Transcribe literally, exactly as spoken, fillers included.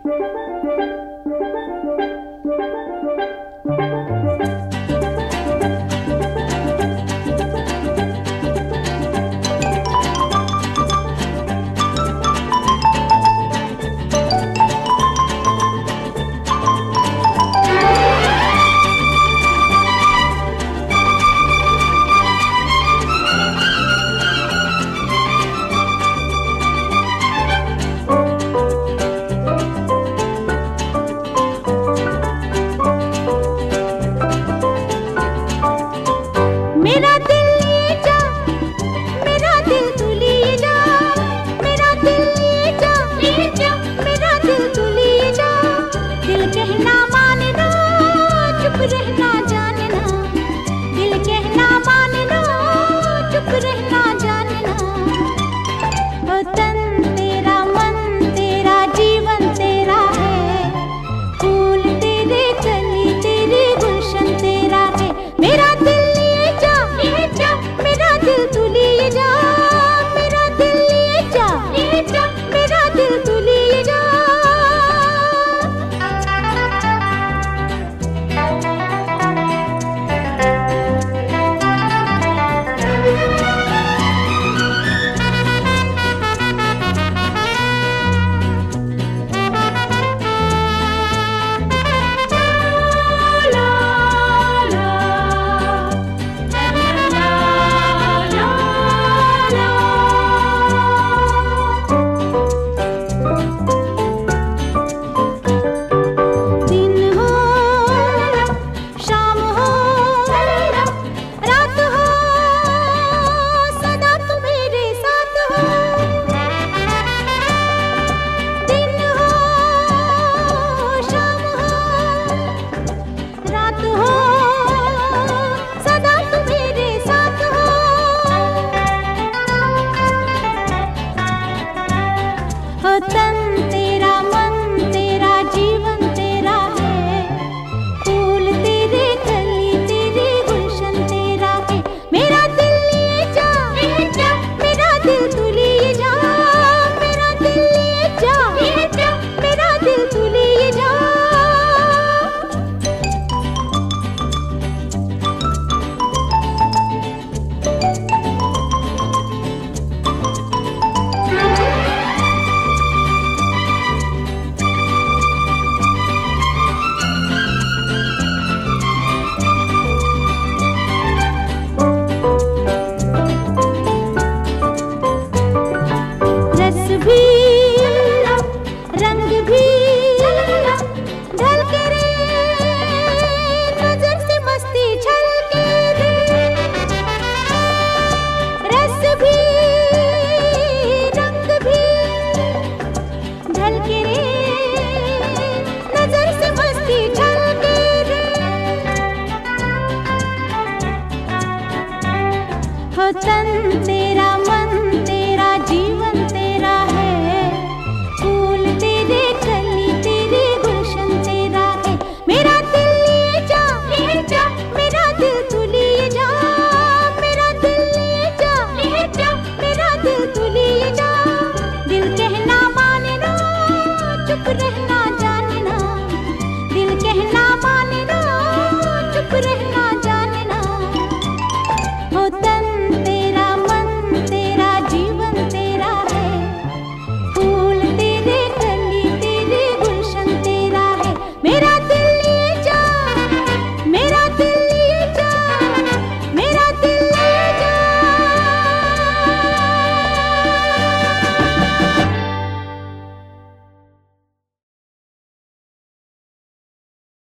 मेरा दिल ले जा, मेरा दिल तू ले जा, मेरा दिल ले जा, ले जा, मेरा दिल तू ले जा। दिल कहना मानना, चुप रहना जानना, दिल कहना मानना, चुप रहना जानना। ओ तन तेरा, मन तेरा, जीवन तेरा है, फूल तेरे, कली तेरी, गुलशन तेरा है। मेरा दिल मेरा दिल तू ले जा, मेरा दिल ले जा, ले जा, मेरा दिल तू ले जा। तन तेरा, मन तेरा, जीवन तेरा है, फूल तेरे, कली तेरी, गुलशन तेरा है। मेरा दिल ले जा, ले जा, मेरा दिल तू ले जा, मेरा दिल ले जा, ले जा, मेरा दिल तू ले जा। भी रंग भी ढलके रे, नजर से मस्ती झलके रे। रस भी रंग भी ढलके